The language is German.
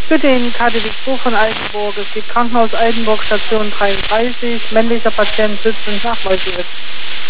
Bitte in KDW 2 von Altenburg. Es gibt Krankenhaus Altenburg, Station 33. Männlicher Patient sitzt und nachweislich.